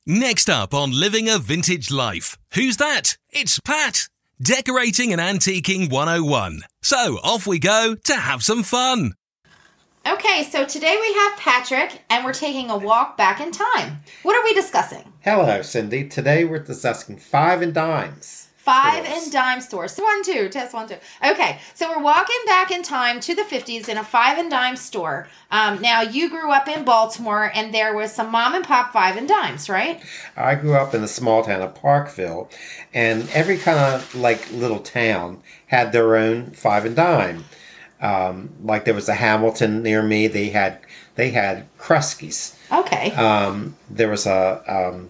Next up on Living a Vintage Life. Who's that? It's Pat. Decorating and Antiquing 101. So off we go to have some fun. Okay, so today we have Patrick, and we're taking a walk back in time. What are we discussing? Hello, Cindy. Today we're discussing five and dimes. Five and dime stores. 1, 2, test 1, 2. Okay, so we're walking back in time to the 50s in a five and dime store. Now, you grew up in Baltimore, and there was some mom and pop five and dimes, right? I grew up in the small town of Parkville, and every kind of little town had their own five and dime. Like there was a Hamilton near me. They had Kruskies. Okay. There was a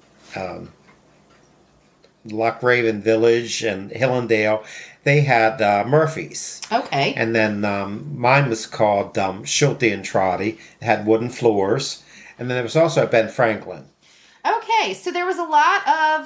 Loch Raven Village and Hillendale. They had Murphy's. Okay. And then mine was called Schulte and Trotty. It had wooden floors. And then there was also a Ben Franklin. Okay, so there was a lot of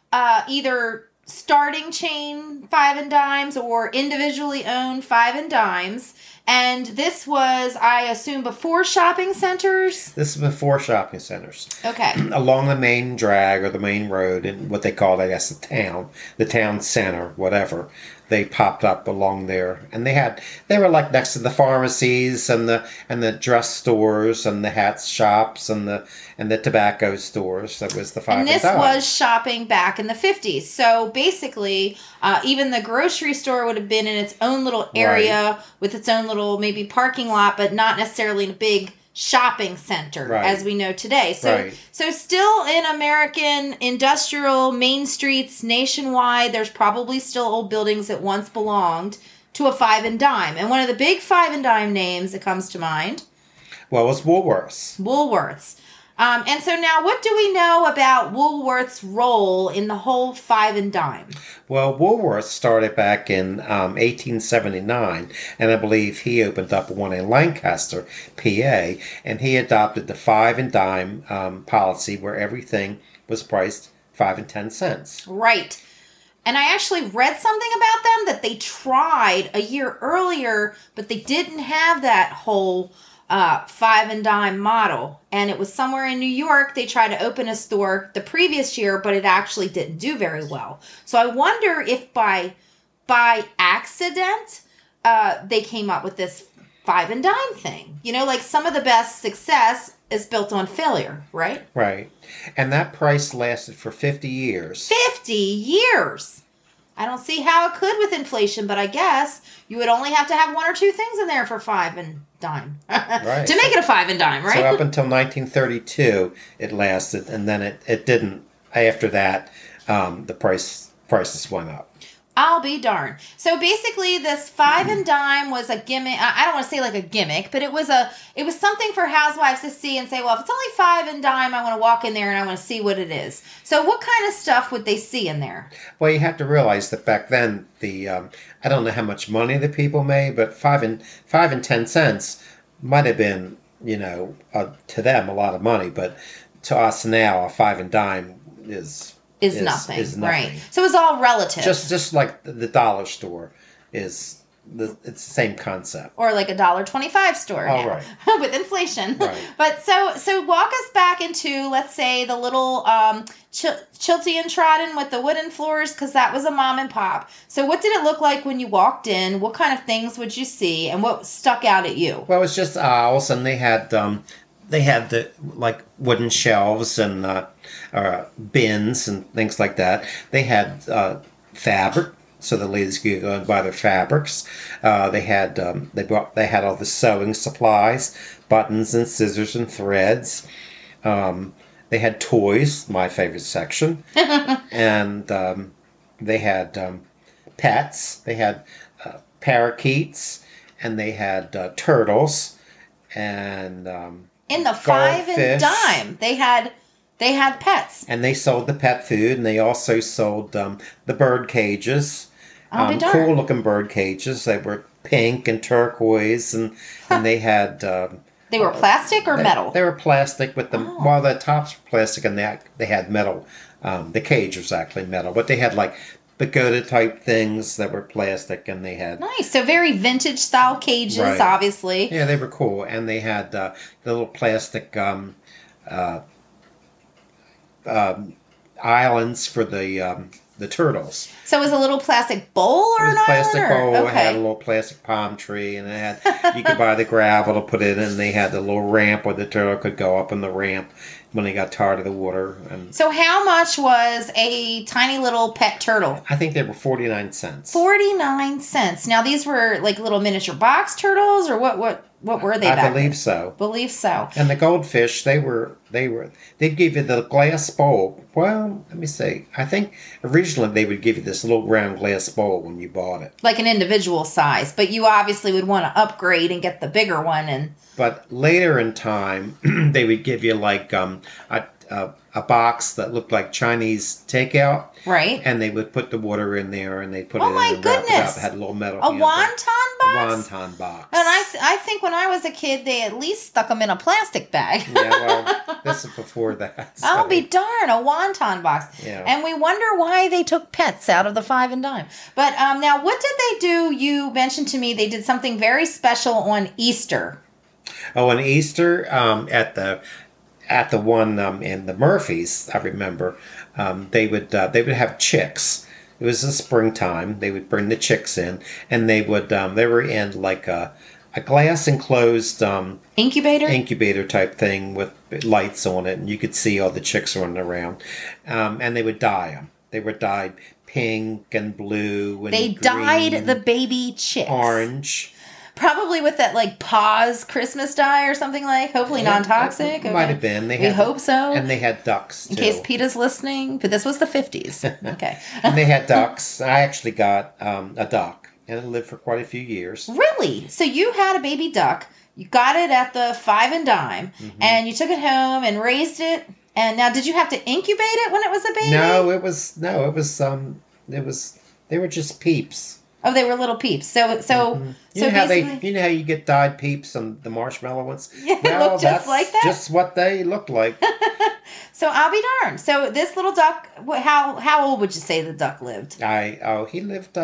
either starting chain five and dimes or individually owned five and dimes. And this was, I assume, before shopping centers? This is before shopping centers. Okay. Along the main drag or the main road in what they called, I guess, the town center, whatever. They popped up along there, and they were like next to the pharmacies and the dress stores and the hat shops and the tobacco stores. That was the five and dime. And this was shopping back in the 50s. So basically, even the grocery store would have been in its own little area with its own little maybe parking lot, but not necessarily in a big shopping center as we know today. So still in American industrial main streets nationwide, there's probably still old buildings that once belonged to a five and dime. And one of the big five and dime names that comes to mind, well, was Woolworths. Woolworths. And so now, what do we know about Woolworth's role in the whole five and dime? Well, Woolworths started back in 1879, and I believe he opened up one in Lancaster, PA, and he adopted the five and dime policy where everything was priced 5 and 10 cents. Right. And I actually read something about them that they tried a year earlier, but they didn't have that whole five and dime model. And it was somewhere in New York. They tried to open a store the previous year, but it actually didn't do very well. So I wonder if by accident, they came up with this five and dime thing. You know, like some of the best success is built on failure, right? Right. And that price lasted for 50 years. 50 years! I don't see how it could with inflation, but I guess you would only have to have one or two things in there for five and dime. Right. To make it a five and dime, right? So up until 1932, it lasted, and then it didn't. After that, the prices went up. I'll be darned. So basically, this five and dime was a gimmick. I don't want to say like a gimmick, but it was something for housewives to see and say, well, if it's only five and dime, I want to walk in there and I want to see what it is. So what kind of stuff would they see in there? Well, you have to realize that back then, I don't know how much money the people made, but 5 and 10 cents might have been, to them a lot of money, but to us now, a five and dime is nothing. Right? So it's all relative. Just like the dollar store it's the same concept. Or like a $1.25 store now, right. With inflation. Right. But so walk us back into, let's say, the little Schulte and Trotty with the wooden floors, because that was a mom and pop. So what did it look like when you walked in? What kind of things would you see, and what stuck out at you? Well, it was just aisles, and they had the wooden shelves and bins and things like that. They had fabric, so the ladies could go and buy their fabrics. They had all the sewing supplies, buttons and scissors and threads. They had toys, my favorite section, and they had pets. They had parakeets, and they had turtles, and in the five and dime, they had pets. And they sold the pet food, and they also sold the bird cages. Cool looking bird cages. They were pink and turquoise, and they had. They were plastic or metal? They were plastic with them. Well, the tops were plastic, and they had metal. The cage was actually metal, but they had like pagoda type things that were plastic, and they had nice. So very vintage style cages, obviously. Yeah, they were cool, and they had the little plastic islands for the turtles. So it was a little plastic bowl or It was an a plastic island? bowl. Or? It had a Okay. little plastic palm tree, and it had you could buy the gravel to put in, and they had the little ramp where the turtle could go up on the ramp when they got tired of the water. And So how much was a tiny little pet turtle? I think they were 49 cents. 49 cents. Now these were like little miniature box turtles, or what were they I back believe then? so. Believe so. And the goldfish, they'd give you the glass bowl. Well, let me see. I think originally they would give you this little round glass bowl when you bought it. Like an individual size, but you obviously would want to upgrade and get the bigger one. And But later in time, they would give you like a box that looked like Chinese takeout. right. And they would put the water in there, and they put Oh it my in and wrap it goodness. up. It had a little metal A handle. wonton A box? wonton box. And I think when I was a kid, they at least stuck them in a plastic bag. Yeah, well, this is before that. so- I'll be darn, a wonton box. Yeah. And we wonder why they took pets out of the five and dime. But now, what did they do? You mentioned to me they did something very special on Easter. Oh, and Easter at the one in the Murphys, I remember they would have chicks. It was the springtime. They would bring the chicks in, and they were in like a glass enclosed Incubator? incubator type thing with lights on it, and you could see all the chicks running around. And they would dye them. They were dyed pink and blue and They green, dyed the baby chicks. orange. Probably with that like Paws Christmas dye or something like. Hopefully non-toxic. It might have been. We hope so. And they had ducks too. In case PETA's listening. But this was the 50s. Okay. And they had ducks. I actually got a duck, and it lived for quite a few years. Really? So you had a baby duck. You got it at the five and dime, and you took it home and raised it. And now, did you have to incubate it when it was a baby? It was they were just peeps. Oh, they were little peeps. So You know how basically, you know how you get dyed peeps on the marshmallow ones? Yeah, they look just that's like that? just what they looked like. so I'll be darned. So this little duck, how old would you say the duck lived? He lived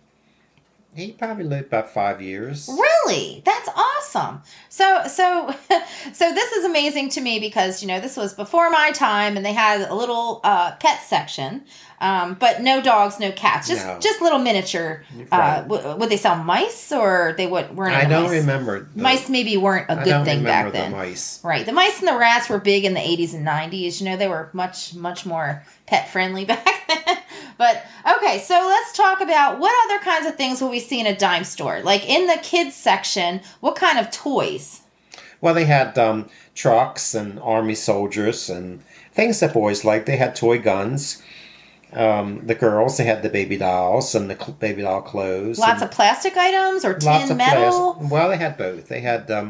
he probably lived about 5 years. Really? That's awesome. So this is amazing to me because, this was before my time and they had a little pet section, but no dogs, no cats, No. just little miniature. Right. Would they sell mice or they weren't I into don't mice? remember. Mice maybe weren't a I good don't thing back remember then. the mice. Right. The mice and the rats were big in the 80s and 90s. They were much, much more pet friendly back then. But, okay, so let's talk about what other kinds of things will we see in a dime store? Like in the kids section, what kind of toys? Well, they had trucks and army soldiers and things that boys liked. They had toy guns. The girls, they had the baby dolls and the baby doll clothes. Lots of plastic items or lots tin of metal? Well, they had both. They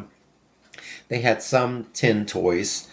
had some tin toys.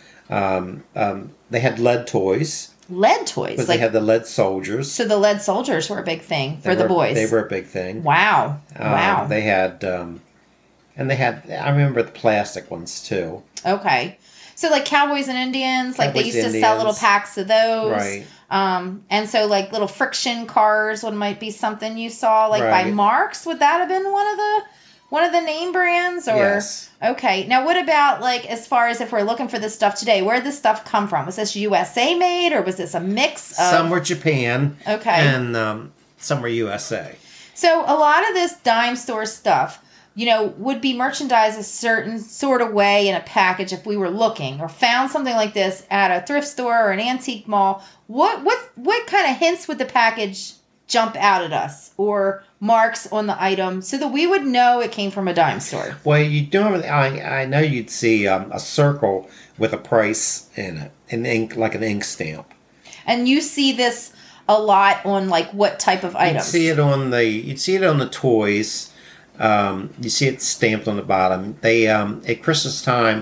They had lead toys. Lead toys? Because they had the lead soldiers. So the lead soldiers were a big thing for the boys. They were a big thing. Wow. Wow. They had, and they had, I remember the plastic ones too. Okay. So like Cowboys and Indians, like they Cowboys, used to sell little Indians. packs of those. Right. And so like little friction cars might be something you saw like by Right. Marks. Would that have been one of the name brands or Yes. Okay. Now what about like as far as if we're looking for this stuff today, where did this stuff come from? Was this USA made or was this a mix of Some were Japan. Okay. And some were USA. So a lot of this dime store stuff, would be merchandised a certain sort of way in a package if we were looking or found something like this at a thrift store or an antique mall. What kind of hints would the package jump out at us or marks on the item so that we would know it came from a dime store? Well, you don't. I know you'd see a circle with a price in it, in ink, like an ink stamp. And you see this a lot on like what type of items? You'd see it on the toys. You see it stamped on the bottom. They at Christmas time,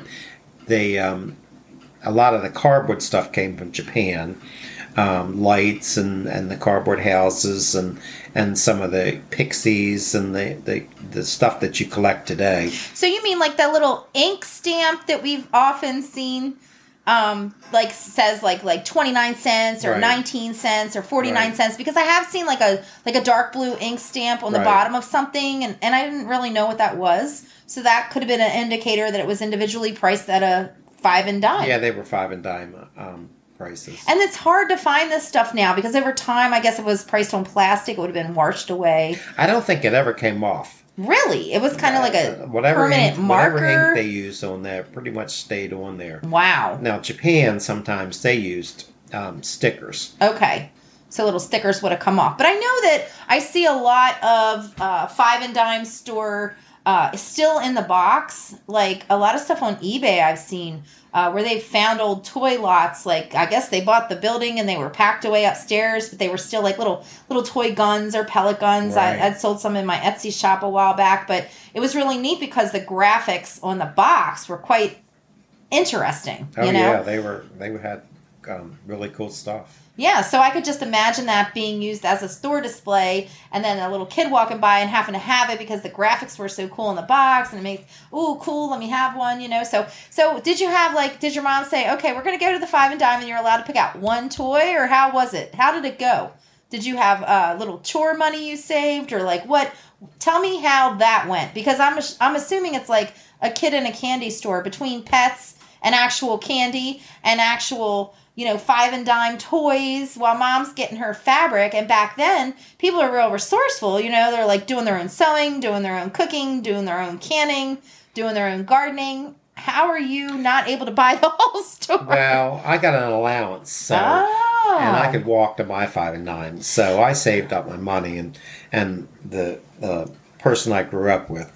a lot of the cardboard stuff came from Japan. Lights and the cardboard houses and some of the pixies and the stuff that you collect today. So you mean like that little ink stamp that we've often seen, like says like 29 cents or Right. 19 cents or 49 Right. cents? Because I have seen like a dark blue ink stamp on the Right. bottom of something, and I didn't really know what that was. So that could have been an indicator that it was individually priced at a five and dime. Yeah, they were five and dime prices. And it's hard to find this stuff now because over time, I guess if it was priced on plastic, it would have been washed away. I don't think it ever came off. Really? It was kind of like a permanent marker? Whatever ink they used on there pretty much stayed on there. Wow. Now, Japan, sometimes they used stickers. Okay. So little stickers would have come off. But I know that I see a lot of five and dime store still in the box. Like a lot of stuff on eBay I've seen where they've found old toy lots. Like I guess they bought the building and they were packed away upstairs, but they were still like little toy guns or pellet guns. Right. I'd sold some in my Etsy shop a while back, but it was really neat because the graphics on the box were quite interesting. Oh, you know? yeah, they had really cool stuff. Yeah, so I could just imagine that being used as a store display and then a little kid walking by and having to have it because the graphics were so cool in the box and it makes, ooh, cool, let me have one, you know. So did you have did your mom say, okay, we're going to go to the five and dime and you're allowed to pick out one toy, or how was it? How did it go? Did you have little chore money you saved, or like what? Tell me how that went, because I'm assuming it's like a kid in a candy store between pets and actual candy and actual, five and dime toys while mom's getting her fabric. And back then, people are real resourceful. They're like doing their own sewing, doing their own cooking, doing their own canning, doing their own gardening. How are you not able to buy the whole store? Well, I got an allowance, and I could walk to my five and dime. So I saved up my money, and the person I grew up with,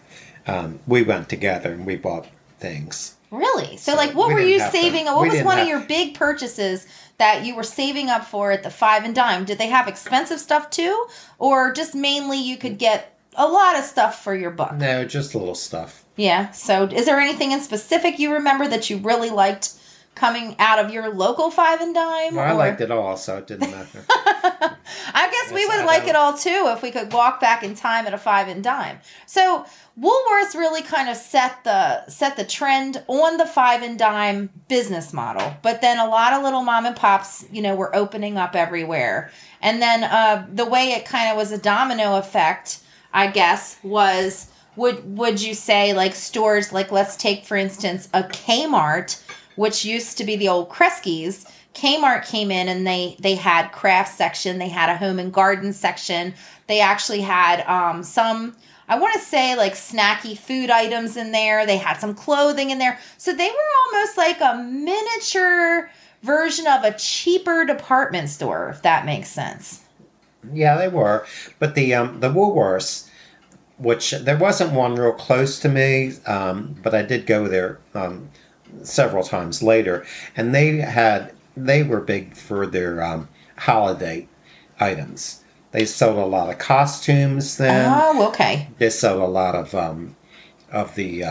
we went together and we bought things. Really? So what were you saving? What was one of your big purchases that you were saving up for at the five and dime? Did they have expensive stuff too? Or just mainly you could get a lot of stuff for your buck? No, just a little stuff. Yeah. So is there anything in specific you remember that you really liked coming out of your local five and dime? Well, I liked it all, so it didn't matter. I guess we would like it all too if we could walk back in time at a five and dime. So Woolworths really kind of set the trend on the five and dime business model, but then a lot of little mom and pops, were opening up everywhere. And then the way it kind of was a domino effect, I guess, was would you say like stores like, let's take for instance a Kmart, which used to be the old Kresge's. Kmart came in and they had craft section, they had a home and garden section, they actually had some, I want to say like snacky food items in there. They had some clothing in there. So they were almost like a miniature version of a cheaper department store, if that makes sense. Yeah, they were. But the Woolworths, which there wasn't one real close to me, but I did go there several times later, and they were big for their holiday items. They sold a lot of costumes then. Oh, okay. They sold a lot of the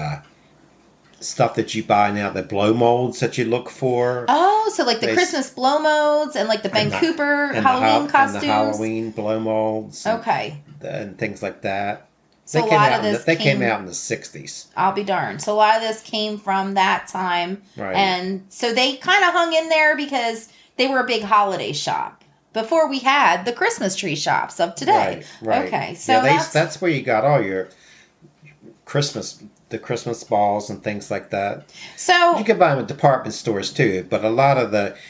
stuff that you buy now, the blow molds that you look for. Oh, so like the Christmas blow molds and like the Ben Cooper Halloween costumes. And the Halloween blow molds. Okay. And things like that. So a lot of this came out in the 60s. I'll be darned. So a lot of this came from that time. Right. And so they kind of hung in there because they were a big holiday shop before we had the Christmas tree shops of today. Right. Okay. So that's where you got all your the Christmas balls and things like that. So you could buy them at department stores too, but a lot of the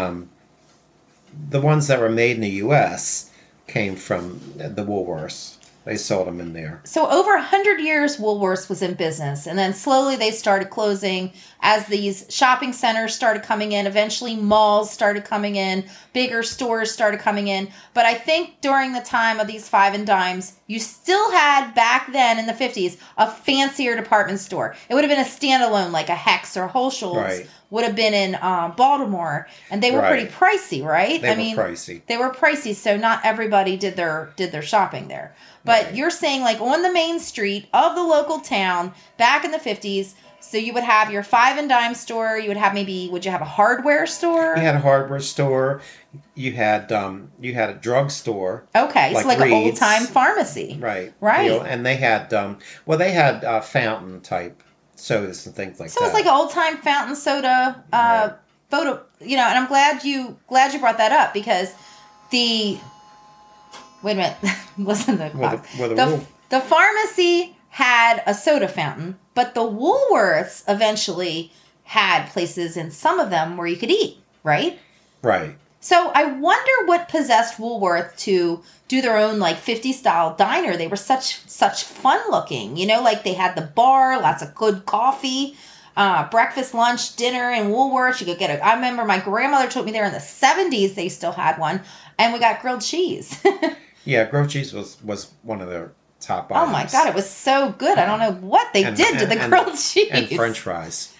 ones that were made in the U.S. came from the Woolworths. They sold them in there. So over 100 years, Woolworths was in business. And then slowly they started closing as these shopping centers started coming in. Eventually malls started coming in. Bigger stores started coming in. But I think during the time of these five and dimes, you still had back then in the 50s a fancier department store. It would have been a standalone like a Hecht's or Whole Schultz. Right. Would have been in Baltimore, and they were pretty pricey, right? They were pricey. They were pricey, so not everybody did their shopping there. But you're saying like on the main street of the local town back in the 50s, so you would have your five and dime store, you would have would you have a hardware store? You had a hardware store, you had a drug store. Okay, so like an old time pharmacy. Right. Right. And they had they had fountain type sodas and things like that. So it's like an old time fountain soda photo, and I'm glad you brought that up because wait a minute, listen to the clock. The pharmacy had a soda fountain, but the Woolworths eventually had places in some of them where you could eat, right? Right. So I wonder what possessed Woolworth to do their own like 50 style diner. They were such fun looking, like they had the bar, lots of good coffee, breakfast, lunch, dinner in Woolworths. You could get I remember my grandmother took me there in the 70s. They still had one, and we got grilled cheese. Yeah, grilled cheese was one of their top Oh items. my God, it was so good. I don't know what they did to the grilled cheese. And French fries.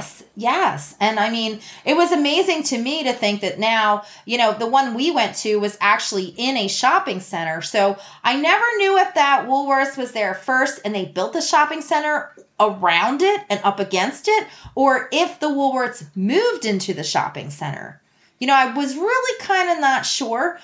Yes. And I mean, it was amazing to me to think that now, the one we went to was actually in a shopping center. So I never knew if that Woolworths was there first and they built the shopping center around it and up against it, or if the Woolworths moved into the shopping center. I was really kind of not sure.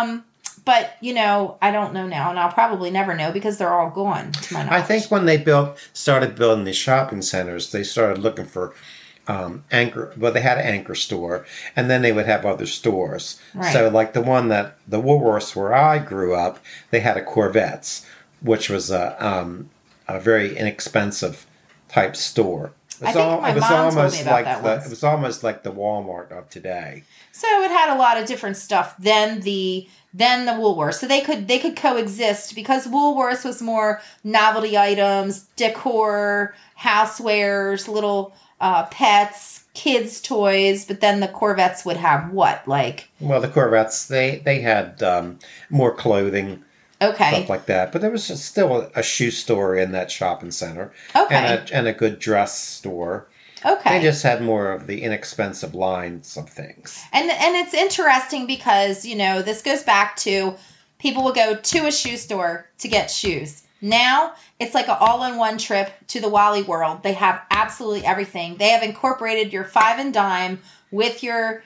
But, I don't know now, and I'll probably never know because they're all gone, to my knowledge. I think when they started building these shopping centers, they started looking for anchor. Well, they had an anchor store, and then they would have other stores. Right. So, like the Woolworths where I grew up, they had a Corvettes, which was a very inexpensive type store. I think my mom told me about that once. It was almost like the Walmart of today. So it had a lot of different stuff than the Woolworths. So they could coexist because Woolworths was more novelty items, decor, housewares, little pets, kids' toys. But then the Corvettes would have what? Well, the Corvettes, they had more clothing. Okay. Stuff like that. But there was still a shoe store in that shopping center. Okay. And a good dress store. Okay. They just had more of the inexpensive lines of things. And it's interesting because, this goes back to people will go to a shoe store to get shoes. Now, it's like an all-in-one trip to the Wally World. They have absolutely everything. They have incorporated your 5 and dime with your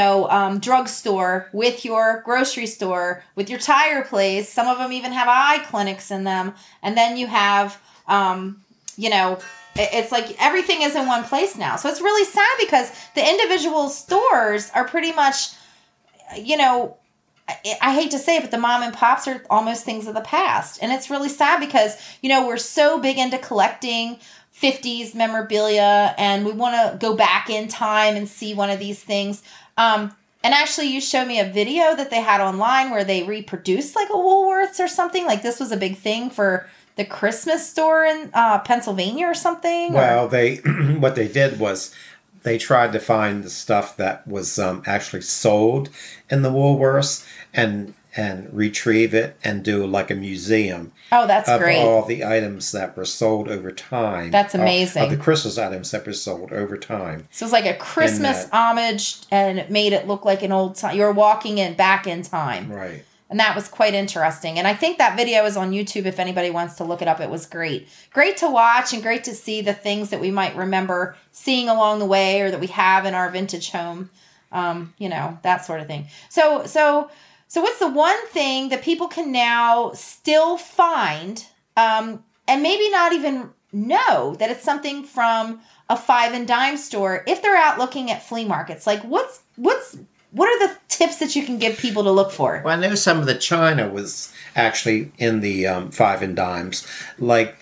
drugstore, with your grocery store, with your tire place. Some of them even have eye clinics in them. And then you have, it's like everything is in one place now. So it's really sad because the individual stores are pretty much, I hate to say it, but the mom and pops are almost things of the past. And it's really sad because, we're so big into collecting 50s memorabilia and we want to go back in time and see one of these things. And actually you showed me a video that they had online where they reproduced like a Woolworths or something. Like this was a big thing for the Christmas store in Pennsylvania or something. Well, what they did was they tried to find the stuff that was actually sold in the Woolworths and retrieve it and do like a museum. Oh, that's of great. All the items that were sold over time. That's amazing. Of the Christmas items that were sold over time. So it's like a Christmas homage, and it made it look like an old time. You were walking back in time. Right. And that was quite interesting. And I think that video is on YouTube if anybody wants to look it up. It was great. Great to watch and great to see the things that we might remember seeing along the way or that we have in our vintage home. That sort of thing. So what's the one thing that people can now still find and maybe not even know that it's something from a 5 and dime store if they're out looking at flea markets? Like what are the tips that you can give people to look for? Well, I know some of the china was actually in the 5 and dimes, like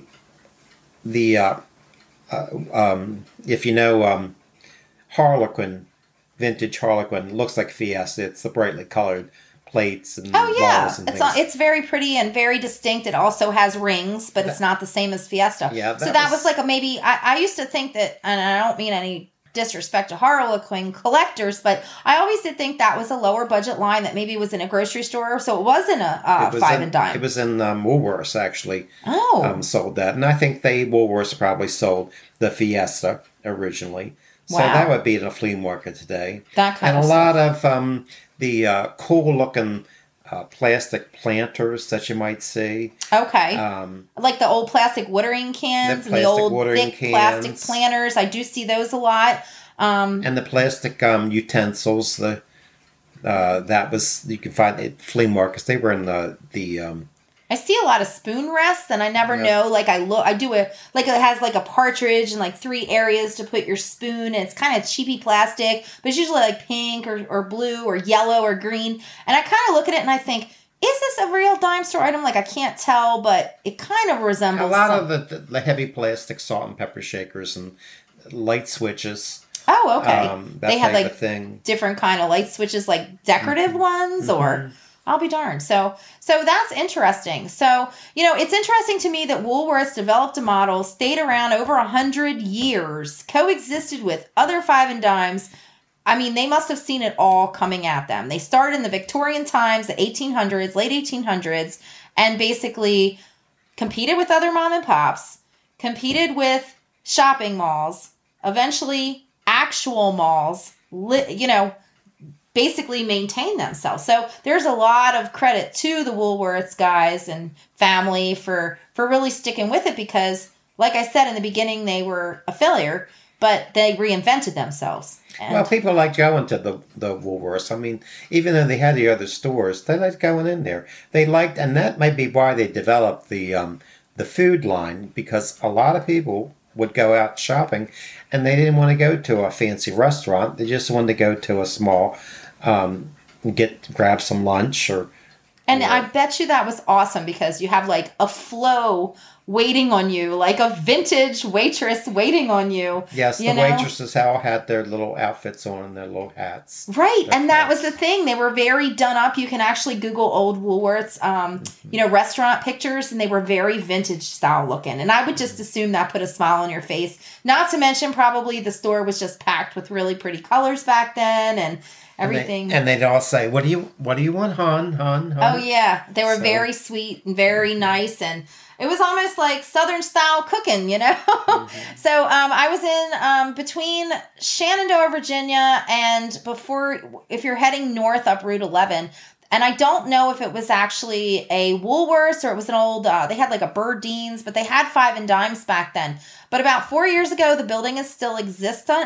if you know Harlequin, vintage Harlequin, looks like Fiesta. It's the brightly colored plates and balls and things. It's very pretty and very distinct. It also has rings, but it's not the same as Fiesta. Yeah, so that was like I used to think that, and I don't mean any disrespect to Harlequin collectors, but I always did think that was a lower budget line that maybe was in a grocery store, so it wasn't a 5 and dime. It was in Woolworths actually. Oh, sold that, and I think Woolworths probably sold the Fiesta originally. So wow. that would be in a flea market today. That kind and of a lot of the cool looking plastic planters that you might see. Okay. Like the old plastic watering cans and the old thick plastic planters. I do see those a lot. And the plastic utensils. That was, you can find at flea markets. They were in the I see a lot of spoon rests, and I never know. Like it has like a partridge and like 3 areas to put your spoon, and it's kind of cheapy plastic, but it's usually like pink or blue or yellow or green. And I kind of look at it and I think, is this a real dime store item? Like I can't tell, but it kind of resembles a lot of the heavy plastic salt and pepper shakers and light switches. Oh, okay. That They had type like of thing. different kind of light switches, like decorative ones, or I'll be darned. So that's interesting. So, it's interesting to me that Woolworths developed a model, stayed around over 100 years, coexisted with other five and dimes. I mean, they must have seen it all coming at them. They started in the Victorian times, the 1800s, late 1800s, and basically competed with other mom and pops, competed with shopping malls, eventually actual malls, basically maintain themselves. So there's a lot of credit to the Woolworths guys and family for really sticking with it because, like I said in the beginning, they were a failure, but they reinvented themselves. Well, people like going to the Woolworths. I mean, even though they had the other stores, they liked going in there. They liked, and that might be why they developed the food line, because a lot of people would go out shopping, and they didn't want to go to a fancy restaurant. They just wanted to go to a small, grab some lunch or. And I bet you that was awesome because you have like a flow waiting on you, like a vintage waitress waiting on you. Yes, the waitresses all had their little outfits on and their little hats. Right, and that was the thing. They were very done up. You can actually Google old Woolworths, restaurant pictures, and they were very vintage style looking. And I would just assume that put a smile on your face. Not to mention, probably the store was just packed with really pretty colors back then, and everything. And they'd all say, "What do you want, hon? Oh yeah, they were very sweet and very nice, and it was almost like Southern style cooking, Mm-hmm. So I was in between Shenandoah, Virginia, and if you're heading north up Route 11. And I don't know if it was actually a Woolworths or it was an old, they had like a Birdeen's, but they had five and dimes back then. But about 4 years ago, the building is still existent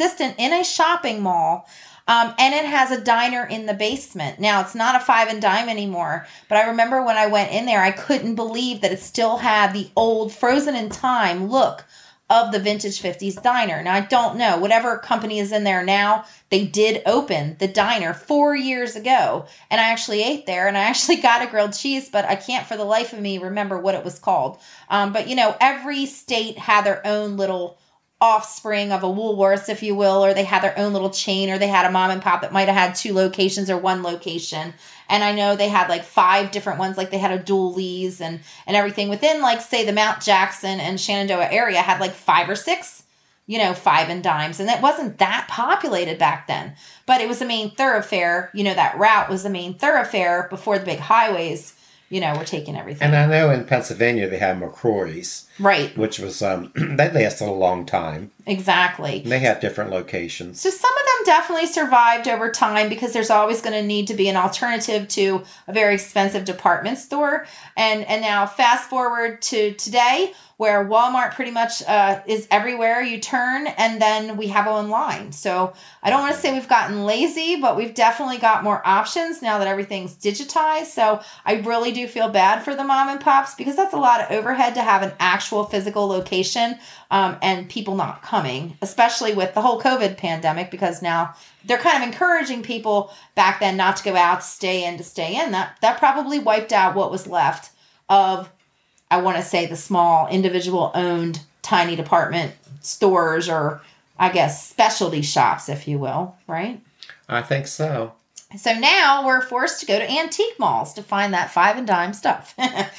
in a shopping mall. And it has a diner in the basement. Now, it's not a five and dime anymore, but I remember when I went in there, I couldn't believe that it still had the old frozen in time look of the vintage 50s diner. Now, I don't know. Whatever company is in there now, they did open the diner 4 years ago, and I actually ate there, and I actually got a grilled cheese, but I can't for the life of me remember what it was called. But, every state had their own little offspring of a Woolworths, if you will, or they had their own little chain, or they had a mom and pop that might have had two locations or one location. And I know they had like 5 different ones, like they had a Dooley's and everything within, like, say, the Mount Jackson and Shenandoah area had like 5 or 6, five and dimes. And it wasn't that populated back then, but it was the main thoroughfare. That route was the main thoroughfare before the big highways, were taking everything. And I know in Pennsylvania they had McCrory's. Right. Which was, that lasted a long time. Exactly. And they had different locations. So some of them definitely survived over time because there's always going to need to be an alternative to a very expensive department store. And now fast forward to today, where Walmart pretty much is everywhere you turn, and then we have online. So I don't want to say we've gotten lazy, but we've definitely got more options now that everything's digitized. So I really do feel bad for the mom and pops because that's a lot of overhead to have an actual physical location and people not coming, especially with the whole COVID pandemic, because now they're kind of encouraging people back then not to go out, to stay in. That probably wiped out what was left of, I want to say, the small individual owned tiny department stores, or I guess specialty shops, if you will, right? I think so. So now we're forced to go to antique malls to find that five and dime stuff.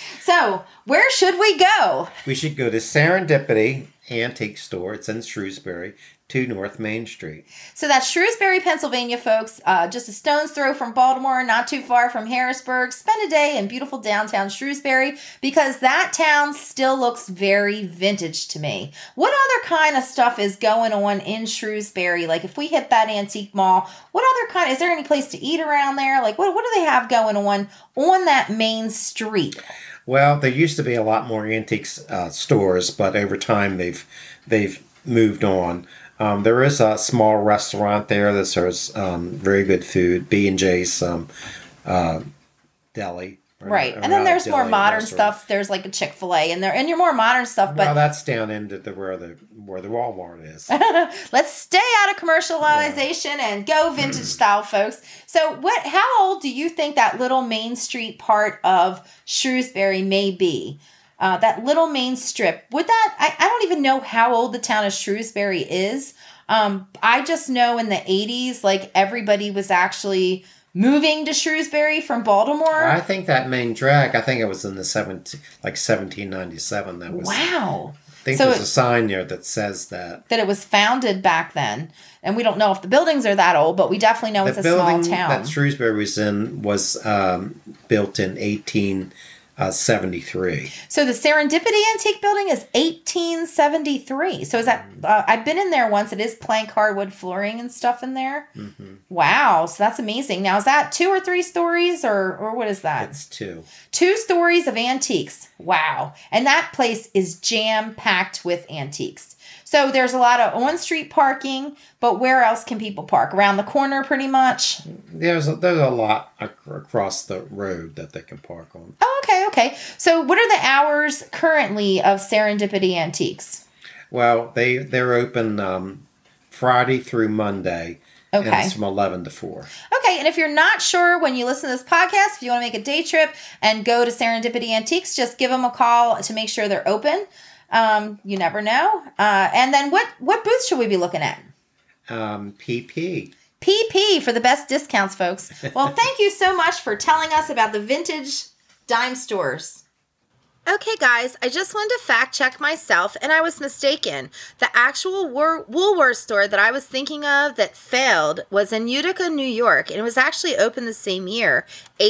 So where should we go? We should go to Serendipity Antique Store. It's in Shrewsbury, 2 North Main Street. So that's Shrewsbury, Pennsylvania, folks. Just a stone's throw from Baltimore, not too far from Harrisburg. Spend a day in beautiful downtown Shrewsbury because that town still looks very vintage to me. What other kind of stuff is going on in Shrewsbury? Like if we hit that antique mall, what other kind? Is there any place to eat around there? Like what do they have going on that main street? Well, there used to be a lot more antique stores, but over time they've moved on. There is a small restaurant there that serves very good food, B&J's Deli. Right, and then there's more modern stuff. There's like a Chick-fil-A and your more modern stuff. But well, that's down into where the Walmart is. Let's stay out of commercialization and go vintage style, folks. So, how old do you think that little Main Street part of Shrewsbury may be? That little main strip. I don't even know how old the town of Shrewsbury is. I just know in the 80s, like everybody was actually moving to Shrewsbury from Baltimore. I think that main drag, I think it was in the 1797 that was. Wow. I think there's a sign there that says that. That it was founded back then. And we don't know if the buildings are that old, but we definitely know it's a small town. The building that Shrewsbury was in was built in 1873. So the Serendipity Antique Building is 1873. So is that, I've been in there once. It is plank hardwood flooring and stuff in there. Mm-hmm. Wow. So that's amazing. Now, is that 2 or 3 stories or what is that? It's 2. 2 stories of antiques. Wow. And that place is jam-packed with antiques. So there's a lot of on-street parking, but where else can people park? Around the corner, pretty much? There's a lot across the road that they can park on. Oh, okay. So what are the hours currently of Serendipity Antiques? Well, they're open Friday through Monday. Okay. And it's from 11 to 4. Okay, and if you're not sure when you listen to this podcast, if you want to make a day trip and go to Serendipity Antiques, just give them a call to make sure they're open. You never know. And then what booth should we be looking at? PP. PP for the best discounts, folks. Well, thank you so much for telling us about the vintage dime stores. Okay, guys, I just wanted to fact check myself, and I was mistaken. The actual Woolworth store that I was thinking of that failed was in Utica, New York, and it was actually opened the same year,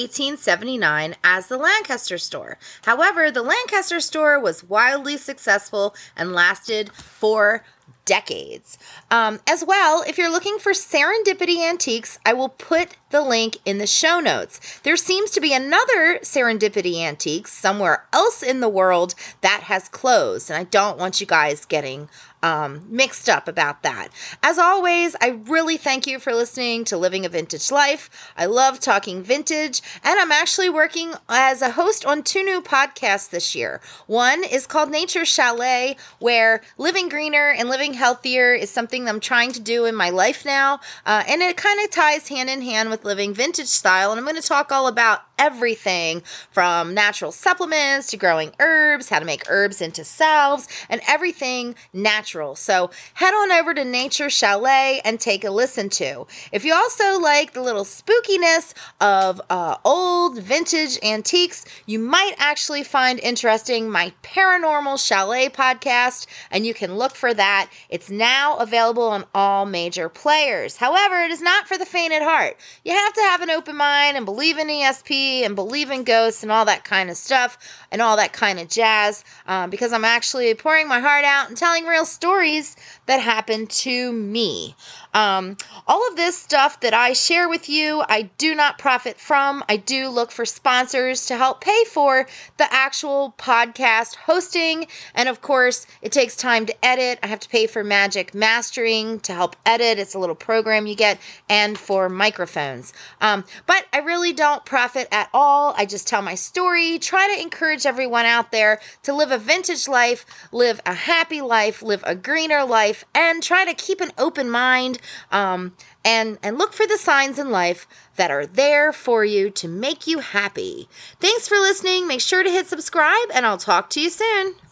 1879, as the Lancaster store. However, the Lancaster store was wildly successful and lasted for decades. As well, if you're looking for Serendipity Antiques, I will put the link in the show notes. There seems to be another Serendipity Antiques somewhere else in the world that has closed, and I don't want you guys getting mixed up about that. As always, I really thank you for listening to Living a Vintage Life. I love talking vintage, and I'm actually working as a host on 2 new podcasts this year. One is called Nature Chalet, where living greener and living healthier is something that I'm trying to do in my life now, and it kind of ties hand in hand with living vintage style, and I'm going to talk all about everything from natural supplements to growing herbs, how to make herbs into salves, and everything natural. So head on over to Nature Chalet and take a listen to. If you also like the little spookiness of old vintage antiques, you might actually find interesting my Paranormal Chalet podcast, and you can look for that. It's now available on all major players. However, it is not for the faint at heart. You have to have an open mind and believe in ESP and believe in ghosts and all that kind of stuff and all that kind of jazz, because I'm actually pouring my heart out and telling real stories that happened to me. All of this stuff that I share with you, I do not profit from. I do look for sponsors to help pay for the actual podcast hosting. And of course, it takes time to edit. I have to pay for Magic Mastering to help edit. It's a little program you get, and for microphones. But I really don't profit at all. I just tell my story, try to encourage everyone out there to live a vintage life, live a happy life, live a greener life, and try to keep an open mind. And look for the signs in life that are there for you to make you happy. Thanks for listening. Make sure to hit subscribe, and I'll talk to you soon.